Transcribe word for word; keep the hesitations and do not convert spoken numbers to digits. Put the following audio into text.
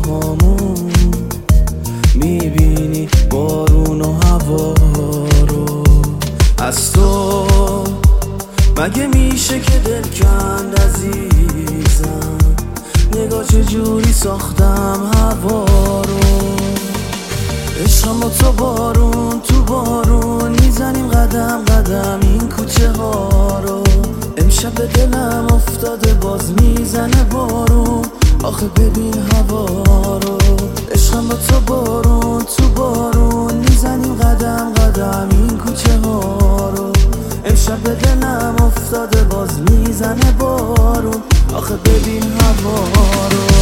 پاهامون میبینی بارون و هوا رو. از تو مگه میشه که دل کند عزیزم، نگاه چجوری ساختم هوا رو. عشقم با تو بارون تو بارون میزنیم قدم قدم این کوچه ها رو. امشب به دلم افتاده باز میزنه بارون، آخه ببین هوا رو. عشقم با تو بارون تو بارون میزنیم قدم قدم این کوچه ها رو. امشب به دلم افتاده باز میزنه بارون، آخه ببین هوا رو.